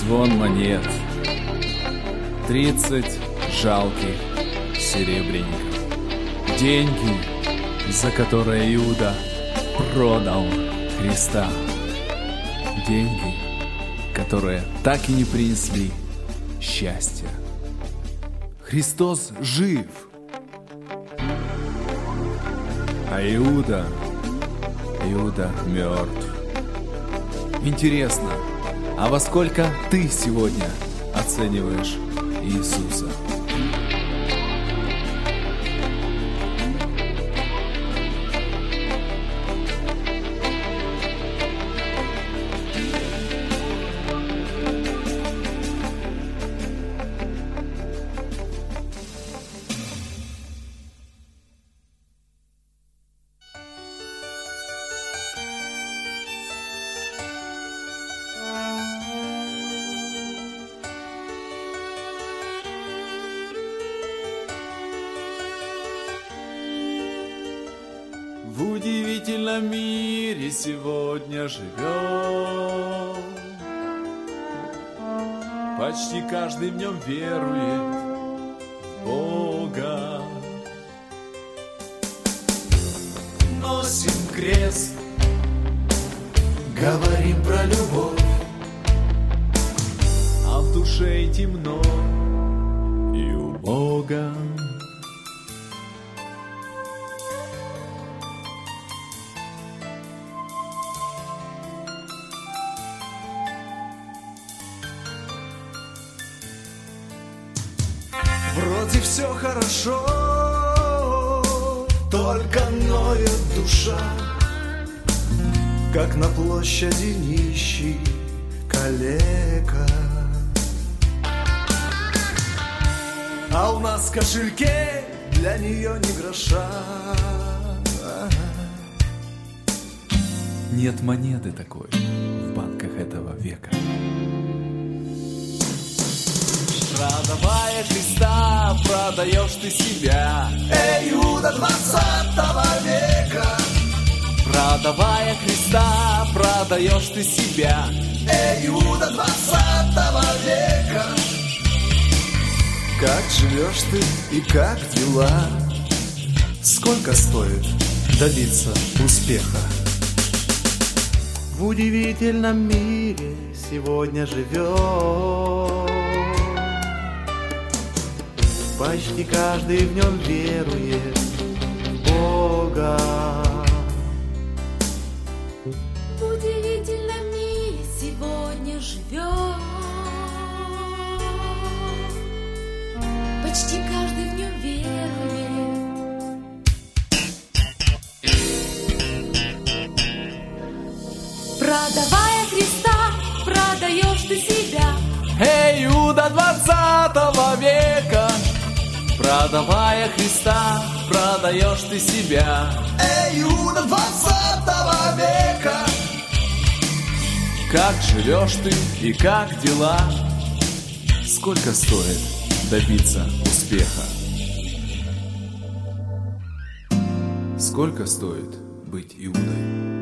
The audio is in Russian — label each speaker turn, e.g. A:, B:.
A: Звон монет, 30 жалких серебряников. Деньги, за которые Иуда продал Христа. Деньги, которые так и не принесли счастья. Христос жив, а Иуда мертв. Интересно, а во сколько ты сегодня оцениваешь Иисуса? В удивительном мире сегодня живем. Почти каждый в нем верует в Бога. Носим крест, говорим про любовь, а в душе и темно, и у Бога. Вроде все хорошо, только ноет душа, как на площади нищий калека. А у нас в кошельке для нее ни гроша. Нет монеты такой в банках этого века. Продавая Христа, продаешь ты себя. Эй, Иуда 20 века. Продавая Христа, продаешь ты себя. Эй, Иуда 20 века. Как живешь ты и как дела? Сколько стоит добиться успеха?
B: В удивительном мире сегодня живем. Почти каждый в нем верует в Бога.
C: В удивительном мире сегодня живем. Почти каждый в нем верует. Продавая Христа, продаешь ты себя.
A: Эй, Иуда 20 века. Продавая Христа, продаешь ты себя.
B: Эй, Иуда 20 века.
A: Как живешь ты и как дела? Сколько стоит добиться успеха? Сколько стоит быть Иудой?